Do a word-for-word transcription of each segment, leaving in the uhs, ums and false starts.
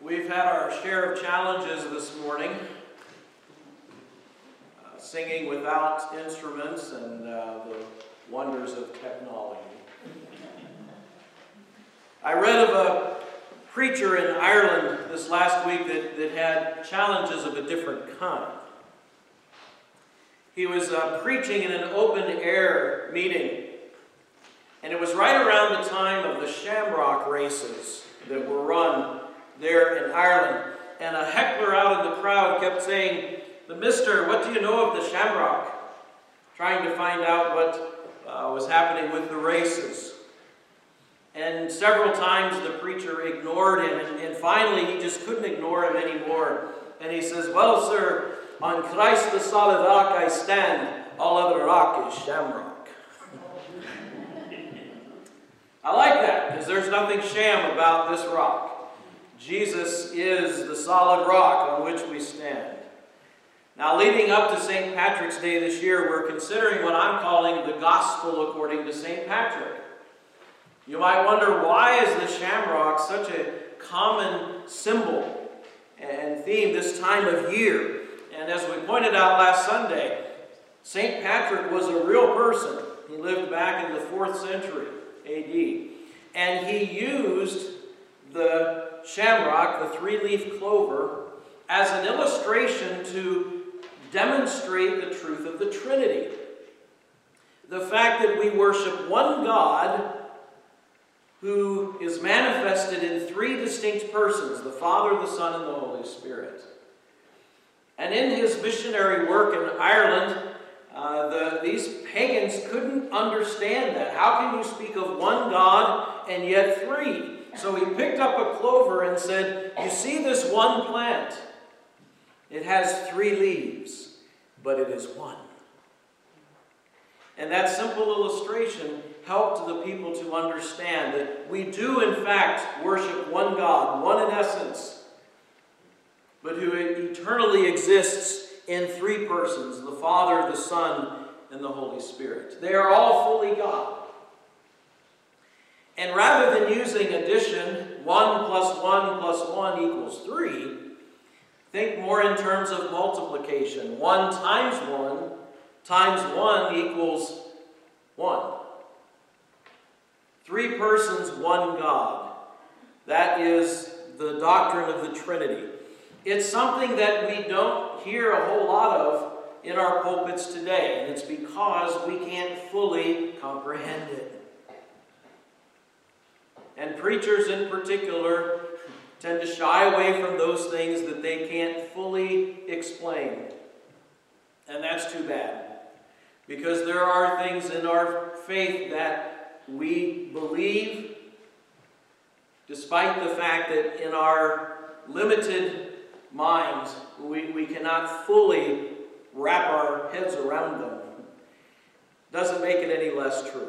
We've had our share of challenges this morning, uh, singing without instruments and uh, the wonders of technology. I read of a preacher in Ireland this last week that, that had challenges of a different kind. He was uh, preaching in an open-air meeting, and it was right around the time of the Shamrock races that were run there in Ireland. And a heckler out in the crowd kept saying, "The mister, what do you know of the Shamrock?" Trying to find out what uh, was happening with the races. And several times the preacher ignored him, and, and finally he just couldn't ignore him anymore. And he says, "Well, sir, on Christ the solid rock I stand, all other rock is shamrock." I like that, because there's nothing sham about this rock. Jesus is the solid rock on which we stand. Now, leading up to Saint Patrick's Day this year, we're considering what I'm calling the Gospel according to Saint Patrick. You might wonder, why is the shamrock such a common symbol and theme this time of year? And as we pointed out last Sunday, Saint Patrick was a real person. He lived back in the fourth century A D. And he used the shamrock, the three-leaf clover, as an illustration to demonstrate the truth of the Trinity. The fact that we worship one God who is manifested in three distinct persons, the Father, the Son, and the Holy Spirit. And in his missionary work in Ireland, uh, the, these pagans couldn't understand that. How can you speak of one God and yet three? So he picked up a clover and said, "You see this one plant? It has three leaves, but it is one." And that simple illustration helped the people to understand that we do in fact worship one God, one in essence, but who eternally exists in three persons, the Father, the Son, and the Holy Spirit. They are all fully God. And rather than using addition, one plus one plus one equals three, think more in terms of multiplication. One times one times one equals one. Three persons, one God. That is the doctrine of the Trinity. It's something that we don't hear a whole lot of in our pulpits today, and it's because we can't fully comprehend it. And preachers in particular tend to shy away from those things that they can't fully explain. And that's too bad. Because there are things in our faith that we believe, despite the fact that in our limited minds, we, we cannot fully wrap our heads around them. Doesn't make it any less true.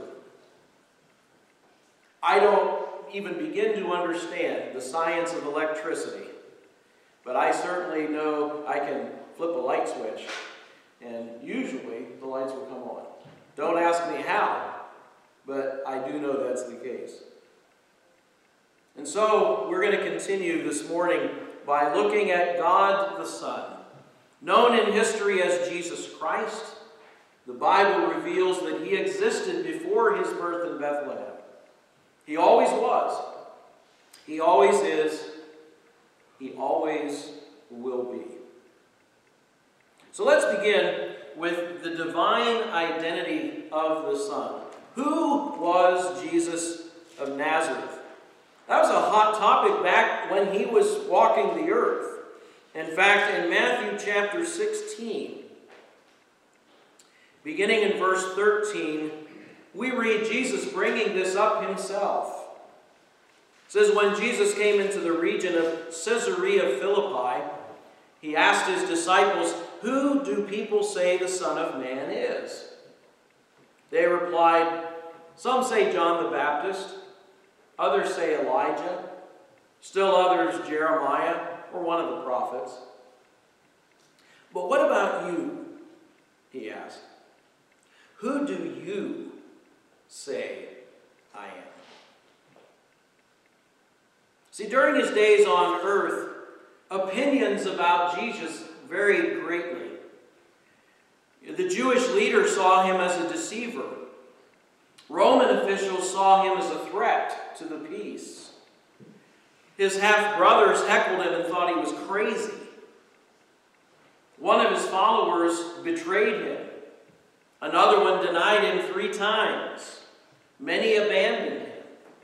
I don't even begin to understand the science of electricity, but I certainly know I can flip a light switch, and usually the lights will come on. Don't ask me how, but I do know that's the case. And so we're going to continue this morning by looking at God the Son, known in history as Jesus Christ. The Bible reveals that he existed before his birth in Bethlehem. He always was. He always is. He always will be. So let's begin with the divine identity of the Son. Who was Jesus of Nazareth? That was a hot topic back when he was walking the earth. In fact, in Matthew chapter sixteen, beginning in verse thirteen, we read Jesus bringing this up himself. It says, "When Jesus came into the region of Caesarea Philippi, he asked his disciples, 'Who do people say the Son of Man is?' They replied, 'Some say John the Baptist, others say Elijah, still others Jeremiah or one of the prophets.' 'But what about you?' he asked. 'Who do you say I am?'" See, during his days on earth, opinions about Jesus varied greatly. The Jewish leaders saw him as a deceiver. Roman officials saw him as a threat to the peace. His half-brothers heckled him and thought he was crazy. One of his followers betrayed him. Another one denied him three times. Many abandoned him.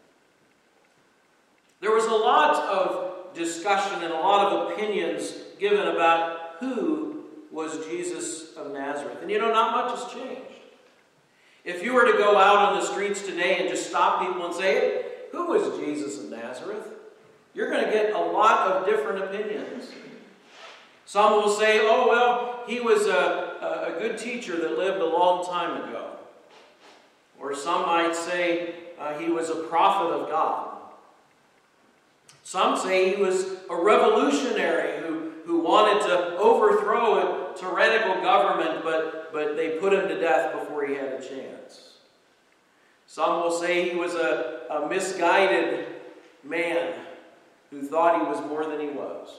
There was a lot of discussion and a lot of opinions given about who was Jesus of Nazareth. And you know, not much has changed. If you were to go out on the streets today and just stop people and say, who was Jesus of Nazareth? You're going to get a lot of different opinions. Some will say, oh, well, he was a, a good teacher that lived a long time ago. Or some might say uh, he was a prophet of God. Some say he was a revolutionary who, who wanted to overthrow a tyrannical government, but, but they put him to death before he had a chance. Some will say he was a, a misguided man who thought he was more than he was.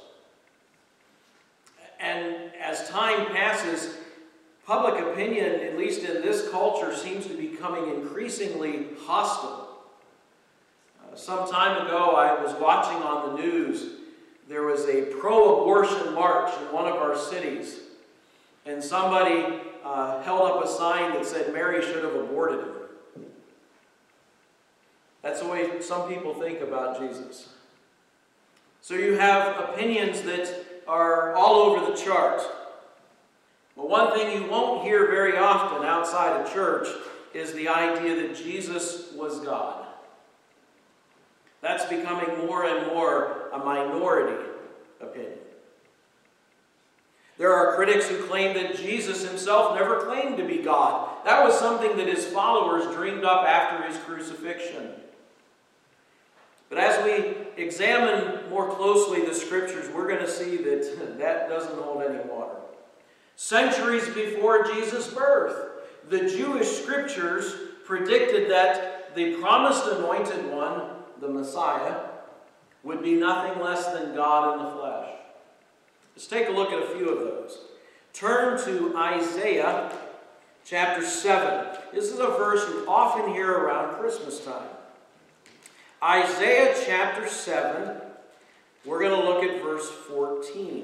And as time passes, public opinion, at least in this culture, seems to be becoming increasingly hostile. Uh, some time ago, I was watching on the news. There was a pro-abortion march in one of our cities, and somebody uh, held up a sign that said Mary should have aborted him. That's the way some people think about Jesus. So you have opinions that are all over the chart. But one thing you won't hear very often outside of church is the idea that Jesus was God. That's becoming more and more a minority opinion. There are critics who claim that Jesus himself never claimed to be God. That was something that his followers dreamed up after his crucifixion. But as we examine more closely the scriptures, we're going to see that that doesn't hold any water. Centuries before Jesus' birth, the Jewish scriptures predicted that the promised anointed one, the Messiah, would be nothing less than God in the flesh. Let's take a look at a few of those. Turn to Isaiah chapter seven. This is a verse you often hear around Christmas time. Isaiah chapter seven, we're going to look at verse fourteen.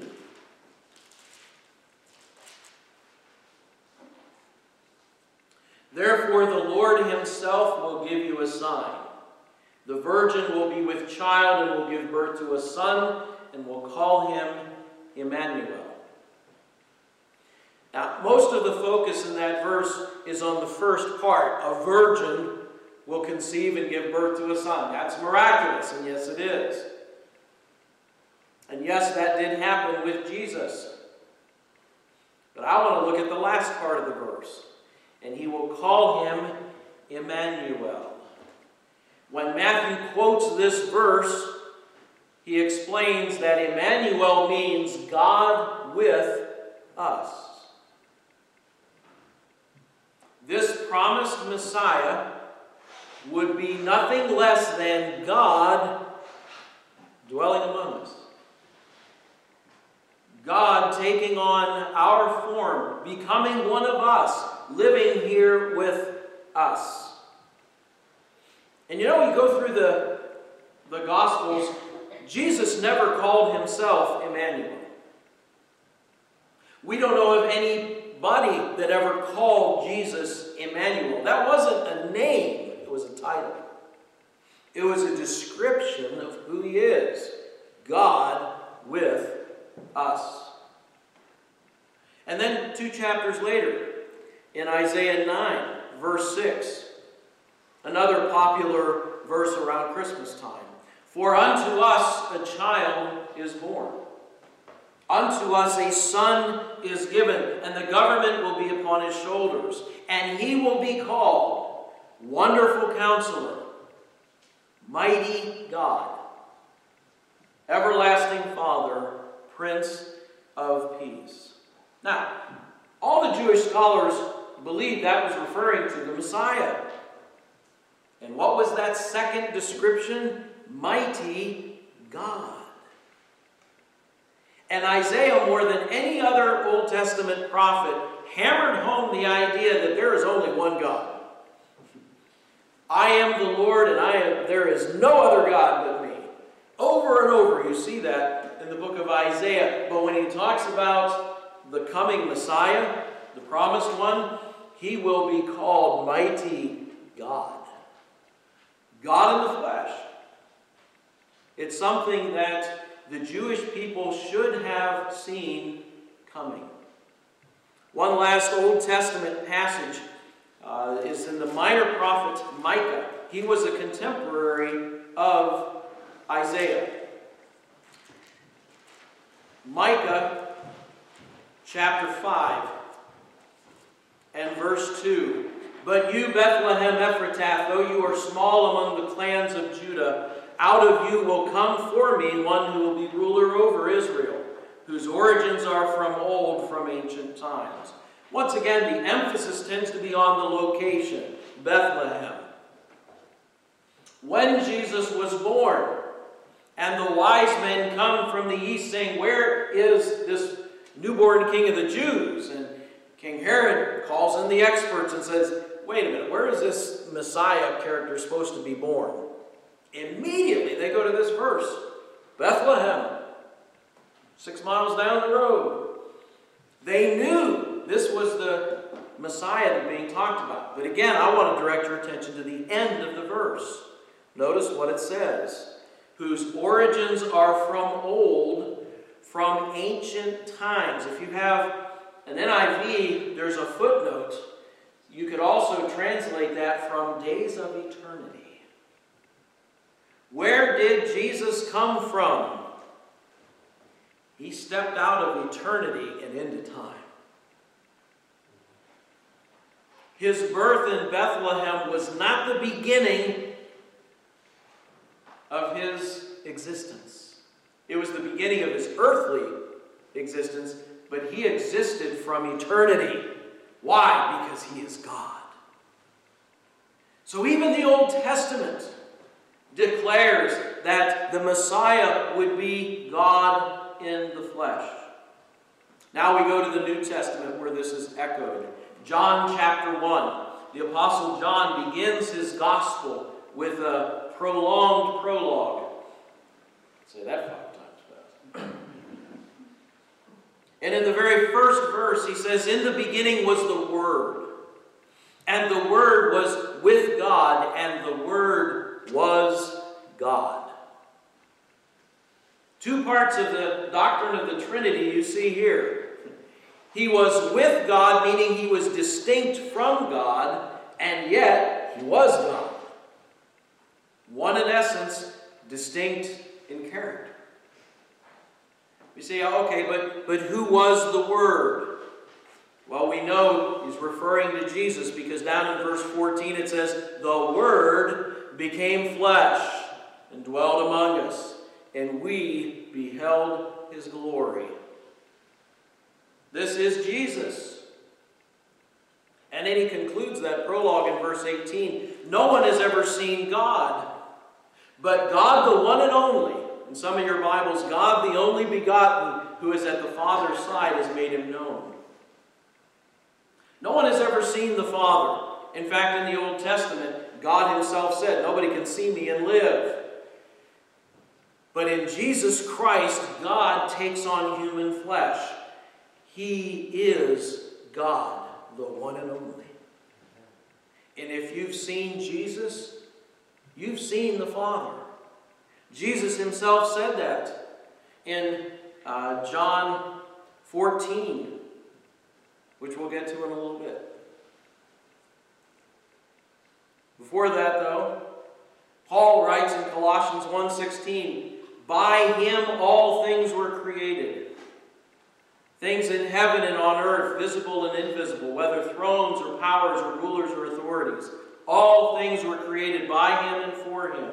Therefore the Lord himself will give you a sign. The virgin will be with child and will give birth to a son, and will call him Emmanuel. Now, most of the focus in that verse is on the first part. A virgin will conceive and give birth to a son. That's miraculous, and yes, it is. And yes, that did happen with Jesus. But I want to look at the last part of the verse. And he will call him Emmanuel. When Matthew quotes this verse, he explains that Emmanuel means God with us. This promised Messiah would be nothing less than God dwelling among us. God taking on our form, becoming one of us, living here with us. And you know, you go through the, the Gospels, Jesus never called himself Emmanuel. We don't know of anybody that ever called Jesus Emmanuel. That wasn't a name, it was a title. It was a description of who he is. God with us. And then two chapters later, in Isaiah nine, verse six, another popular verse around Christmas time. For unto us a child is born. Unto us a son is given, and the government will be upon his shoulders. And he will be called Wonderful Counselor, Mighty God, Everlasting Father, Prince of Peace. Now, all the Jewish scholars believed that was referring to the Messiah. And what was that second description? Mighty God. And Isaiah, more than any other Old Testament prophet, hammered home the idea that there is only one God. I am the Lord, and I am, there is no other God but me. Over and over you see that in the book of Isaiah. But when he talks about the coming Messiah, the promised one, he will be called Mighty God. God in the flesh. It's something that the Jewish people should have seen coming. One last Old Testament passage uh, is in the minor prophet Micah. He was a contemporary of Isaiah. Micah chapter five and verse two. But you, Bethlehem Ephratah, though you are small among the clans of Judah, out of you will come for me one who will be ruler over Israel, whose origins are from old, from ancient times. Once again, the emphasis tends to be on the location, Bethlehem. When Jesus was born, and the wise men come from the east saying, where is this newborn king of the Jews? And King Herod calls in the experts and says, wait a minute, where is this Messiah character supposed to be born? Immediately they go to this verse, Bethlehem, six miles down the road. They knew this was the Messiah that being talked about. But again, I want to direct your attention to the end of the verse. Notice what it says. Whose origins are from old, from ancient times. If you have an N I V, there's a footnote. You could also translate that from days of eternity. Where did Jesus come from? He stepped out of eternity and into time. His birth in Bethlehem was not the beginning of his existence. It was the beginning of his earthly existence, but he existed from eternity. Why? Because he is God. So even the Old Testament declares that the Messiah would be God in the flesh. Now we go to the New Testament where this is echoed. John chapter one. The Apostle John begins his gospel with a prolonged prologue. Say that five times fast. And in the very first verse he says, in the beginning was the Word, and the Word was with God, and the Word was God. Two parts of the doctrine of the Trinity you see here. He was with God, meaning he was distinct from God, and yet he was God. One in essence, distinct in character. We say, okay, but, but who was the Word? Well, we know he's referring to Jesus because down in verse fourteen it says, the Word became flesh and dwelt among us, and we beheld his glory. This is Jesus. And then he concludes that prologue in verse eighteen. No one has ever seen God, but God the one and only. In some of your Bibles, God the only begotten, who is at the Father's side, has made him known. No one has ever seen the Father. In fact, in the Old Testament, God himself said, nobody can see me and live. But in Jesus Christ, God takes on human flesh. He is God, the one and only. And if you've seen Jesus, you've seen the Father. Jesus himself said that in uh, John fourteen, which we'll get to in a little bit. Before that, though, Paul writes in Colossians one sixteen, by him all things were created, things in heaven and on earth, visible and invisible, whether thrones or powers or rulers or authorities. All things were created by him and for him.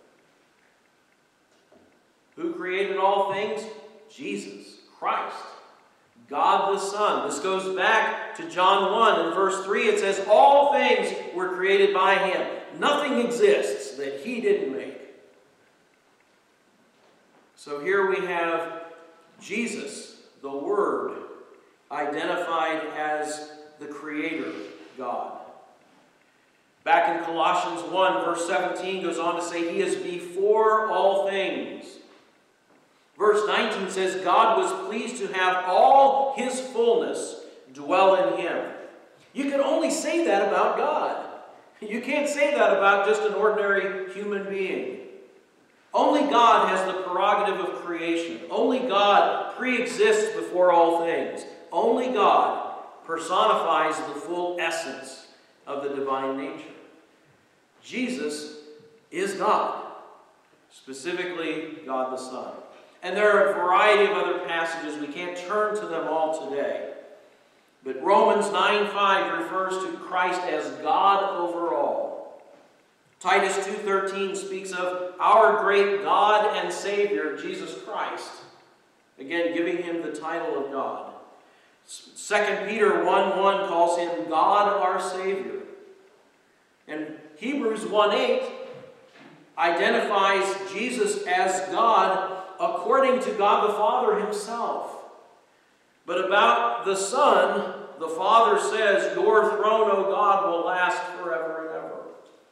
Who created all things? Jesus Christ, God the Son. This goes back to John one. In verse three, it says, all things were created by him. Nothing exists that he didn't make. So here we have Jesus, the Word, identified as the Creator God. Back in Colossians one, verse seventeen goes on to say, He is before all things. Verse nineteen says, God was pleased to have all His fullness dwell in Him. You can only say that about God. You can't say that about just an ordinary human being. Only God has the prerogative of creation. Only God pre-exists before all things. Only God personifies the full essence of the divine nature. Jesus is God, specifically God the Son. And there are a variety of other passages. We can't turn to them all today. But Romans nine five refers to Christ as God over all. Titus two thirteen speaks of our great God and Savior, Jesus Christ. Again, giving Him the title of God. Second Peter one one calls Him God our Savior. And Hebrews one eight identifies Jesus as God according to God the Father Himself. But about the Son, the Father says, Your throne, O God, will last forever and ever.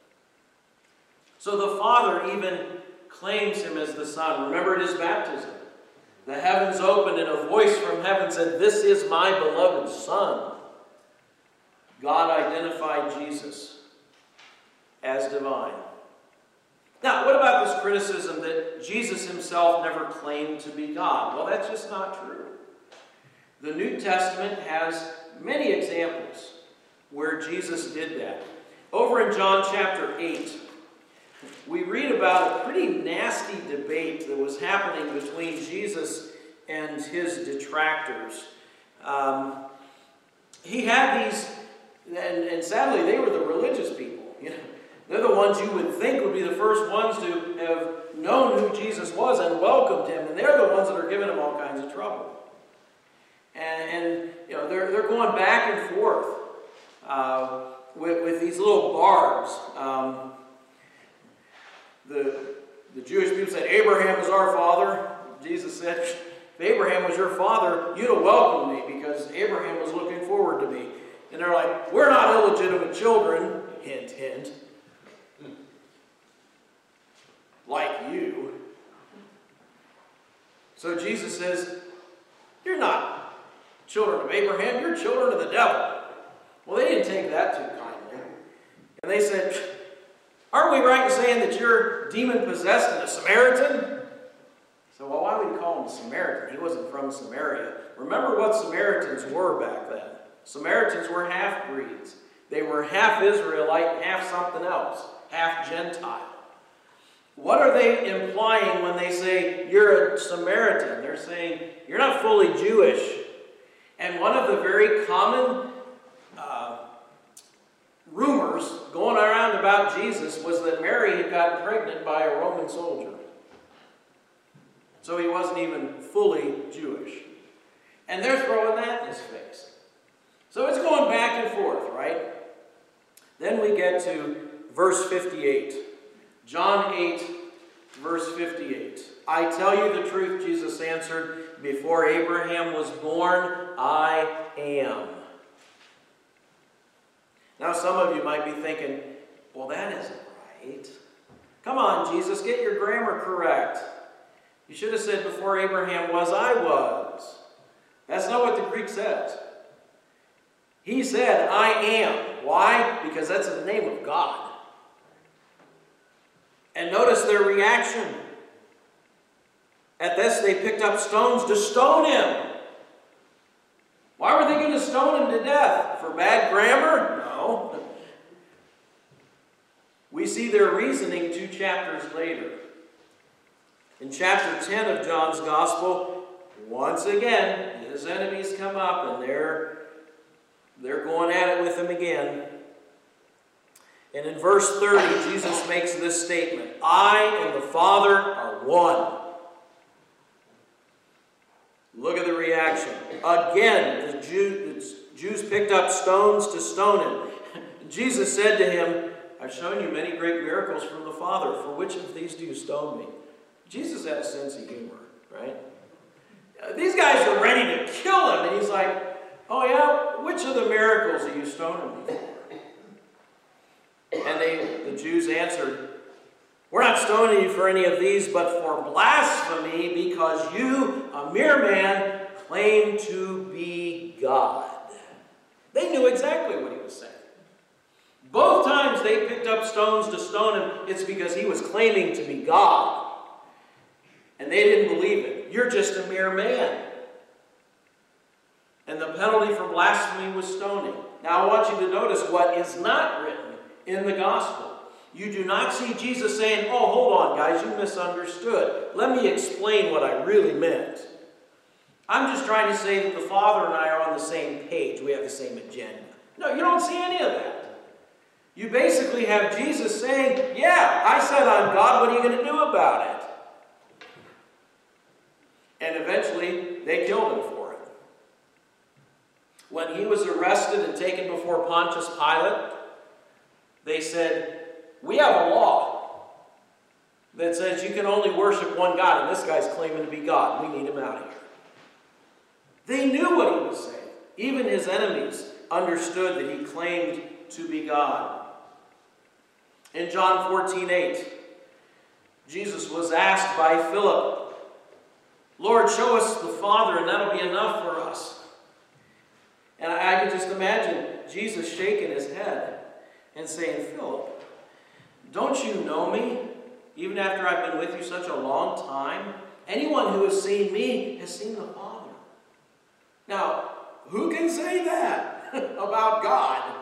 So the Father even claims Him as the Son. Remember at His baptism, the heavens opened and a voice from heaven said, This is my beloved Son. God identified Jesus as divine. Now, what about this criticism that Jesus Himself never claimed to be God? Well, that's just not true. The New Testament has many examples where Jesus did that. Over in John chapter eight, we read about a pretty nasty debate that was happening between Jesus and His detractors. Um, he had these, and, and sadly they were the religious people. You know, they're the ones you would think would be the first ones to have known who Jesus was and welcomed Him, and they're the ones that are giving Him all kinds of trouble. And, and you know, they're, they're going back and forth uh, with, with these little barbs. Um, the, the Jewish people said, Abraham is our father. Jesus said, if Abraham was your father, you'd have welcomed me because Abraham was looking forward to me. And they're like, we're not illegitimate children. Hint, hint. Like you. So Jesus says, you're not children of Abraham, you're children of the devil. Well, they didn't take that too kindly. And they said, aren't we right in saying that you're demon-possessed and a Samaritan? So, well, why would he call him a Samaritan? He wasn't from Samaria. Remember what Samaritans were back then. Samaritans were half-breeds. They were half Israelite, half something else, half Gentile. What are they implying when they say you're a Samaritan? They're saying you're not fully Jewish. And one of the very common uh, rumors going around about Jesus was that Mary had gotten pregnant by a Roman soldier. So he wasn't even fully Jewish. And they're throwing that in his face. So it's going back and forth, right? Then we get to verse fifty-eight. John eight, verse fifty-eight. I tell you the truth, Jesus answered, before Abraham was born, I am. Now some of you might be thinking, well, that isn't right. Come on, Jesus, get your grammar correct. You should have said before Abraham was, I was. That's not what the Greek says. He said, I am. Why? Because that's the name of God. And notice their reaction. At this, they picked up stones to stone him. Why were they going to stone him to death? For bad grammar? No. We see their reasoning two chapters later. In chapter ten of John's Gospel, once again, his enemies come up and they're, they're going at it with him again. And in verse thirty, Jesus makes this statement, I and the Father are one. Look at the reaction. Again, the, Jew, the Jews picked up stones to stone him. Jesus said to him, I've shown you many great miracles from the Father. For which of these do you stone me? Jesus had a sense of humor. right? Uh, these guys are ready to kill him, and he's like, oh yeah, which of the miracles are you stoning me for? And they, the Jews answered, we're not stoning you for any of these, but for blasphemy, because you, a mere man, claim to be God. They knew exactly what he was saying. Both times they picked up stones to stone him, it's because he was claiming to be God. And they didn't believe it. You're just a mere man. And the penalty for blasphemy was stoning. Now I want you to notice what is not written in the gospel. You do not see Jesus saying, oh, hold on, guys, you misunderstood. Let me explain what I really meant. I'm just trying to say that the Father and I are on the same page. We have the same agenda. No, you don't see any of that. You basically have Jesus saying, yeah, I said I'm God. What are you going to do about it? And eventually, they killed him for it. When he was arrested and taken before Pontius Pilate, they said, we have a law that says you can only worship one God, and this guy's claiming to be God. We need him out of here. They knew what he was saying. Even his enemies understood that he claimed to be God. In John fourteen eight, Jesus was asked by Philip, Lord, show us the Father, and that'll be enough for us. And I, I can just imagine Jesus shaking his head and saying, Philip, don't you know me? Even after I've been with you such a long time? Anyone who has seen me has seen the Father. Now, who can say that about God?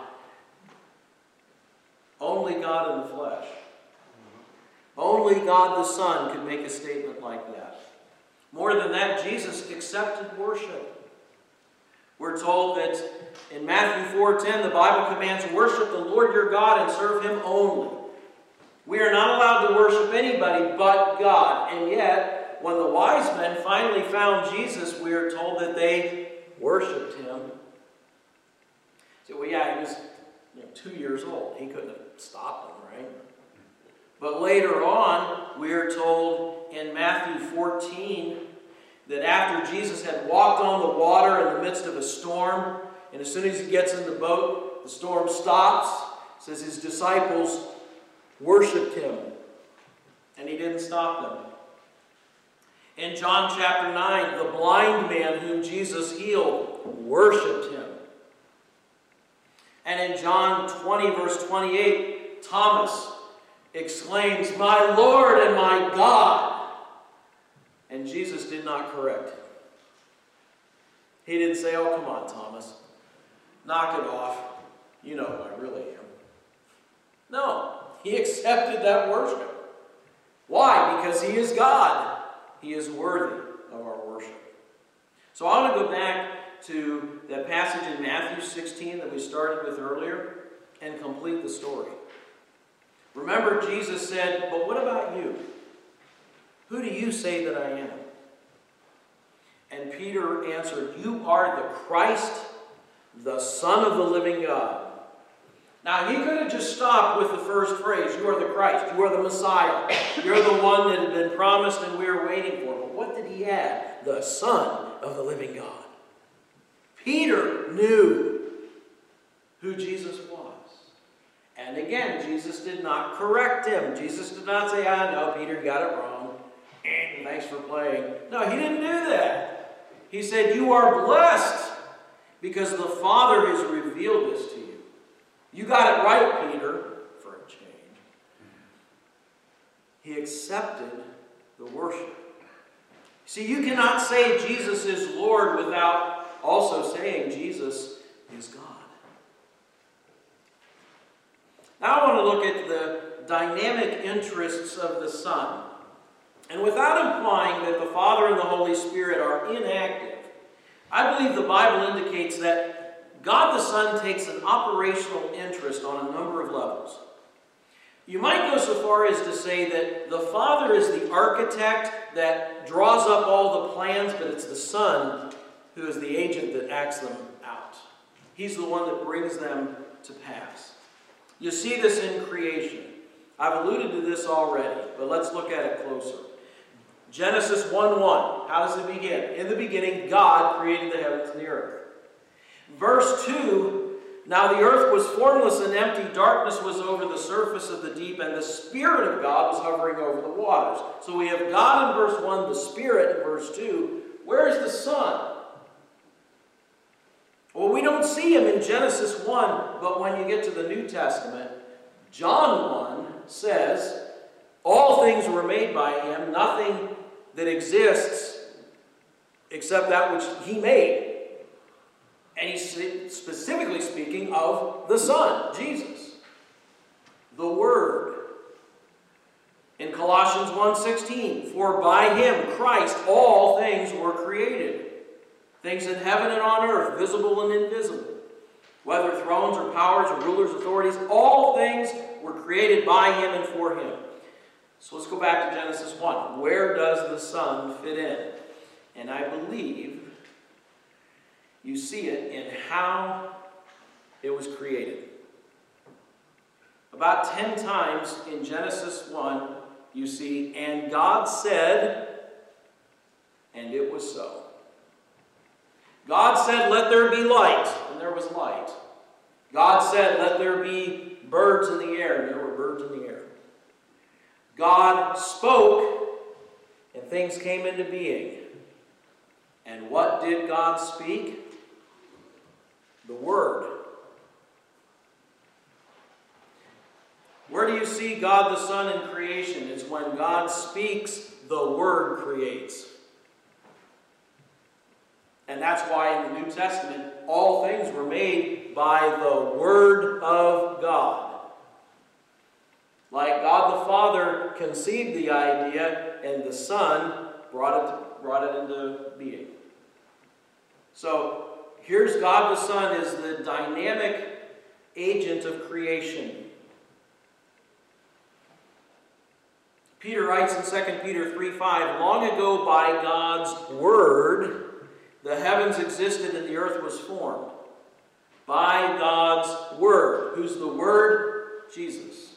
Only God in the flesh. Only God the Son could make a statement like that. More than that, Jesus accepted worship. We're told that in Matthew four ten, the Bible commands, worship the Lord your God and serve him only. We are not allowed to worship anybody but God. And yet, when the wise men finally found Jesus, we are told that they worshipped him. So, well, yeah, he was you know, two years old. He couldn't have stopped them, right? But later on, we are told in Matthew fourteen that after Jesus had walked on the water in the midst of a storm, and as soon as he gets in the boat, the storm stops. It says his disciples worshipped him, and he didn't stop them. In John chapter nine, the blind man whom Jesus healed worshipped him. And in John twenty, verse twenty-eight, Thomas exclaims, my Lord and my God. And Jesus did not correct him. He didn't say, oh, come on, Thomas. Knock it off. You know who I really am. No, he accepted that worship. Why? Because he is God. He is worthy of our worship. So I want to go back to that passage in Matthew sixteen that we started with earlier and complete the story. Remember, Jesus said, but what about you? Who do you say that I am? And Peter answered, you are the Christ, the Son of the living God. Now, he could have just stopped with the first phrase, you are the Christ, you are the Messiah, you're the one that had been promised and we are waiting for. But what did he add? The Son of the living God. Peter knew who Jesus was. And again, Jesus did not correct him. Jesus did not say, ah, no, Peter got it wrong. Thanks for playing. No, he didn't do that. He said, you are blessed because the Father has revealed this to you. You got it right, Peter, for a change. He accepted the worship. See, you cannot say Jesus is Lord without also saying Jesus is God. Now I want to look at the dynamic interests of the Son. And without implying that the Father and the Holy Spirit are inactive, I believe the Bible indicates that God the Son takes an operational interest on a number of levels. You might go so far as to say that the Father is the architect that draws up all the plans, but it's the Son who is the agent that acts them out. He's the one that brings them to pass. You see this in creation. I've alluded to this already, but let's look at it closer. Genesis one one. How does it begin? In the beginning, God created the heavens and the earth. Verse two, now the earth was formless and empty, darkness was over the surface of the deep, and the Spirit of God was hovering over the waters. So we have God in verse one, the Spirit in verse two. Where is the Son? Well, we don't see him in Genesis one, but when you get to the New Testament, John one says, all things were made by him, nothing that exists except that which he made. And he's specifically speaking of the Son, Jesus, the Word. In Colossians one sixteen, for by him, Christ, all things were created. Things in heaven and on earth, visible and invisible. Whether thrones or powers or rulers, authorities, all things were created by him and for him. So let's go back to Genesis one. Where does the Son fit in? And I believe you see it in how it was created. About ten times in Genesis one, you see, and God said, and it was so. God said, let there be light, and there was light. God said, let there be birds in the air, and there were birds in the air. God spoke, and things came into being. And what did God speak? The Word. Where do you see God the Son in creation? It's when God speaks, the Word creates. And that's why in the New Testament, all things were made by the Word of God. Like God the Father conceived the idea, and the Son brought it, brought it into being. So, here's God the Son as the dynamic agent of creation. Peter writes in Second Peter three five, long ago by God's Word, the heavens existed and the earth was formed. By God's Word. Who's the Word? Jesus.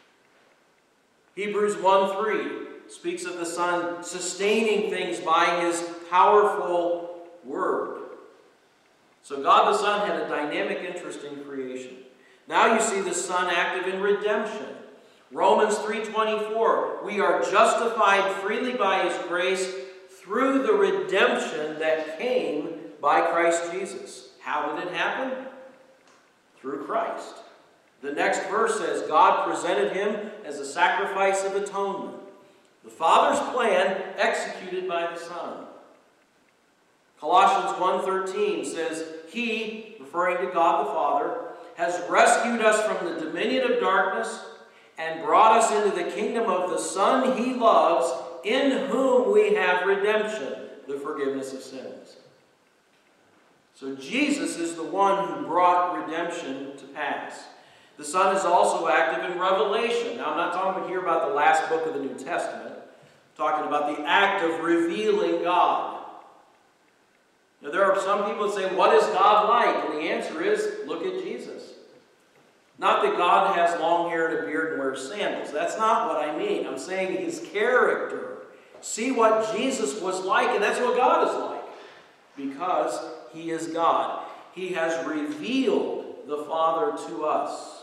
Hebrews one three speaks of the Son sustaining things by his powerful Word. So God the Son had a dynamic interest in creation. Now you see the Son active in redemption. Romans three twenty-four, we are justified freely by his grace through the redemption that came by Christ Jesus. How did it happen? Through Christ. The next verse says, God presented him as a sacrifice of atonement. The Father's plan executed by the Son. Colossians one thirteen says, he, referring to God the Father, has rescued us from the dominion of darkness and brought us into the kingdom of the Son he loves, in whom we have redemption, the forgiveness of sins. So Jesus is the one who brought redemption to pass. The Son is also active in Revelation. Now, I'm not talking here about the last book of the New Testament. I'm talking about the act of revealing God. Now, there are some people that say, what is God like? And the answer is, look at Jesus. Not that God has long hair and a beard and wears sandals. That's not what I mean. I'm saying his character. See what Jesus was like, and that's what God is like. Because he is God. He has revealed the Father to us.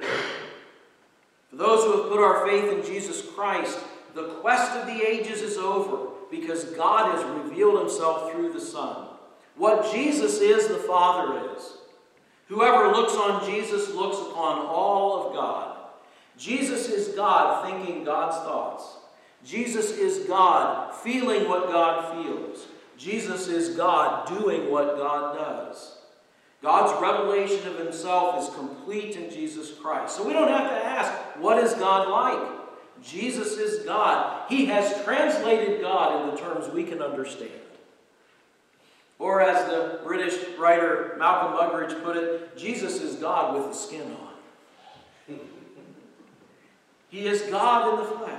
For those who have put our faith in Jesus Christ, the quest of the ages is over, because God has revealed himself through the Son. What Jesus is, the Father is. Whoever looks on Jesus looks upon all of God. Jesus is God thinking God's thoughts. Jesus is God feeling what God feels. Jesus is God doing what God does. God's revelation of himself is complete in Jesus Christ. So we don't have to ask, what is God like? Jesus is God. He has translated God into terms we can understand. Or as the British writer Malcolm Muggeridge put it, Jesus is God with the skin on. He is God in the flesh.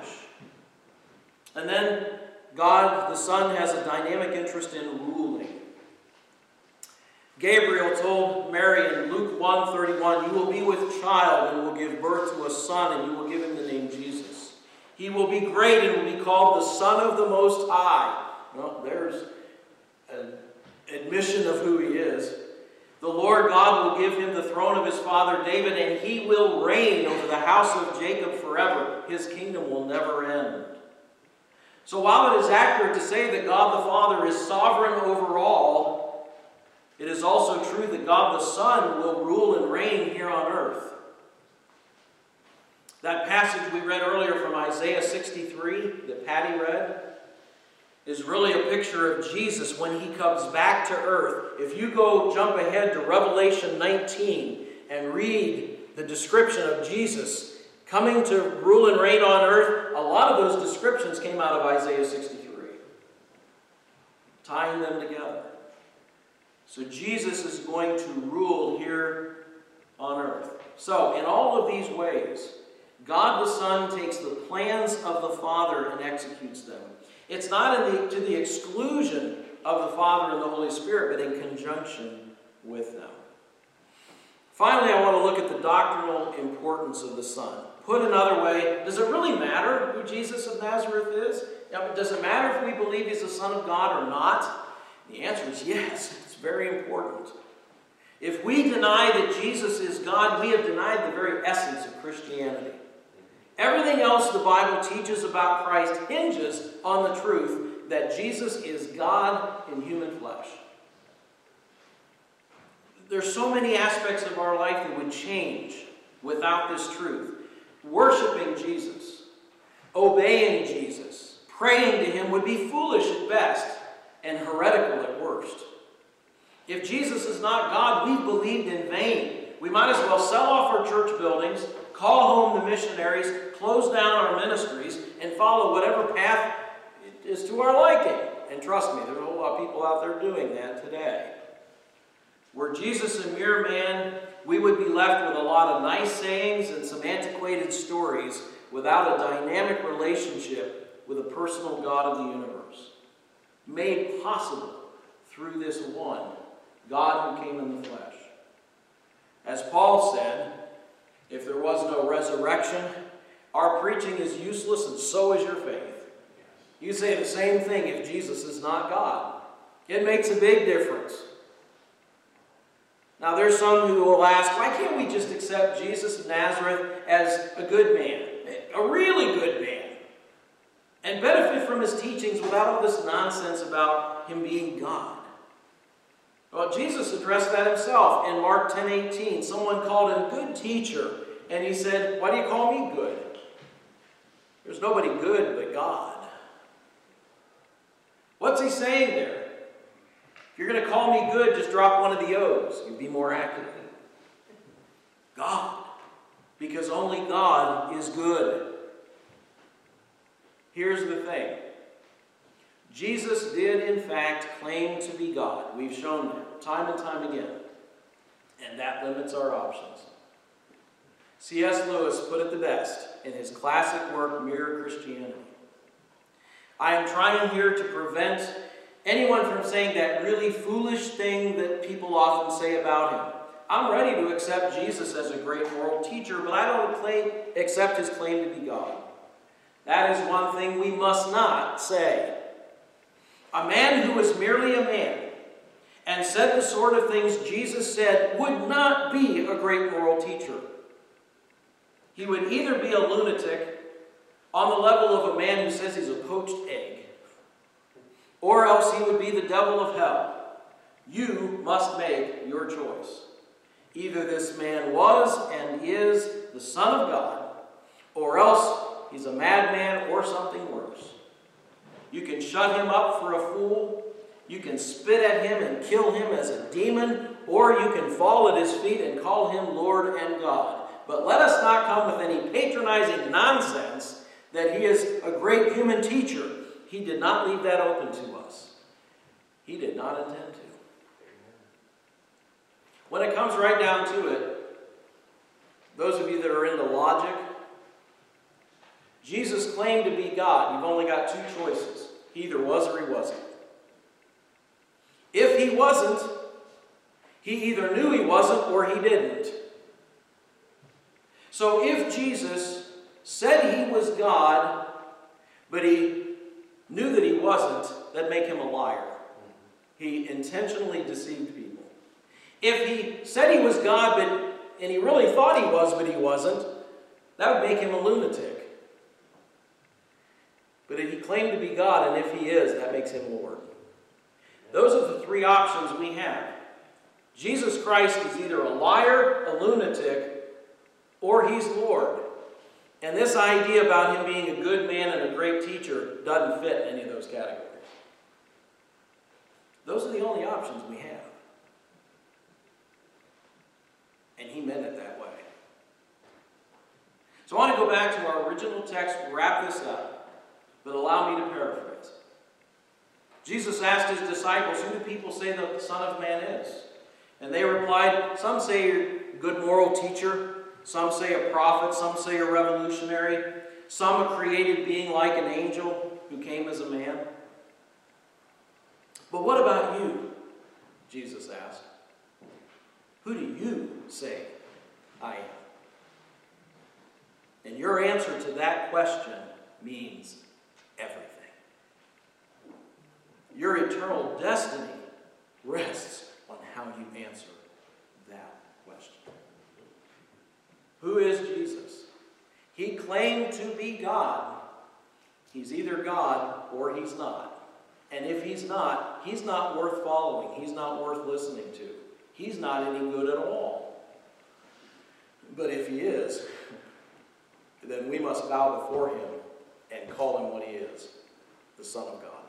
And then God, the Son, has a dynamic interest in ruling. Gabriel told Mary in Luke one thirty-one, you will be with child and will give birth to a son, and you will give him the name Jesus. He will be great and will be called the Son of the Most High. Well, there's an admission of who he is. The Lord God will give him the throne of his father David, and he will reign over the house of Jacob forever. His kingdom will never end. So while it is accurate to say that God the Father is sovereign over all, it is also true that God the Son will rule and reign here on earth. That passage we read earlier from Isaiah sixty-three that Patty read is really a picture of Jesus when he comes back to earth. If you go jump ahead to Revelation nineteen and read the description of Jesus coming to rule and reign on earth, a lot of those descriptions came out of Isaiah sixty-three, tying them together. So Jesus is going to rule here on earth. So in all of these ways, God the Son takes the plans of the Father and executes them. It's not in the, to the exclusion of the Father and the Holy Spirit, but in conjunction with them. Finally, I want to look at the doctrinal importance of the Son. Put another way, does it really matter who Jesus of Nazareth is? Does it matter if we believe he's the Son of God or not? The answer is yes. It's very important. If we deny that Jesus is God, we have denied the very essence of Christianity. Everything else the Bible teaches about Christ hinges on the truth that Jesus is God in human flesh. There's so many aspects of our life that would change without this truth. Worshiping Jesus, obeying Jesus, praying to him would be foolish at best and heretical at worst. If Jesus is not God, we've believed in vain. We might as well sell off our church buildings, call home the missionaries, close down our ministries, and follow whatever path is to our liking. And trust me, there's a whole lot of people out there doing that today. Were Jesus a mere man, we would be left with a lot of nice sayings and some antiquated stories without a dynamic relationship with a personal God of the universe, made possible through this one, God who came in the flesh. As Paul said, if there was no resurrection, our preaching is useless and so is your faith. You say the same thing if Jesus is not God. It makes a big difference. Now there's some who will ask, why can't we just accept Jesus of Nazareth as a good man, a really good man, and benefit from his teachings without all this nonsense about him being God? Well, Jesus addressed that himself in Mark ten eighteen. Someone called him good teacher, and he said, why do you call me good? There's nobody good but God. What's he saying there? If you're going to call me good, just drop one of the O's. You'd be more accurate. God. Because only God is good. Here's the thing. Jesus did, in fact, claim to be God. We've shown that time and time again. And that limits our options. C S Lewis put it the best in his classic work, Mere Christianity. I am trying here to prevent anyone from saying that really foolish thing that people often say about him. I'm ready to accept Jesus as a great moral teacher, but I don't claim, accept his claim to be God. That is one thing we must not say. A man who was merely a man and said the sort of things Jesus said would not be a great moral teacher. He would either be a lunatic on the level of a man who says he's a poached egg, or else he would be the devil of hell. You must make your choice. Either this man was and is the Son of God, or else he's a madman or something worse. You can shut him up for a fool, you can spit at him and kill him as a demon, or you can fall at his feet and call him Lord and God. But let us not come with any patronizing nonsense that he is a great human teacher. He did not leave that open to us. He did not intend to. When it comes right down to it, those of you that are into logic, Jesus claimed to be God. You've only got two choices. He either was or he wasn't. If he wasn't, he either knew he wasn't or he didn't. So if Jesus said he was God, but he knew that he wasn't, that'd make him a liar. He intentionally deceived people. If he said he was God, but and he really thought he was, but he wasn't, that would make him a lunatic. But if he claimed to be God, and if he is, that makes him Lord. Those are the three options we have. Jesus Christ is either a liar, a lunatic, or he's Lord. And this idea about him being a good man and a great teacher doesn't fit any of those categories. Those are the only options we have. And he meant it that way. So I want to go back to our original text, wrap this up, but allow me to paraphrase. Jesus asked his disciples, who do people say the Son of Man is? And they replied, some say you're a good moral teacher, some say a prophet, some say a revolutionary, some a created being like an angel who came as a man. But what about you? Jesus asked. Who do you say I am? And your answer to that question means everything. Your eternal destiny rests on how you answer that question. Who is Jesus? He claimed to be God. He's either God or he's not. And if he's not, he's not worth following. He's not worth listening to. He's not any good at all. But if he is, then we must bow before him and call him what he is, the Son of God.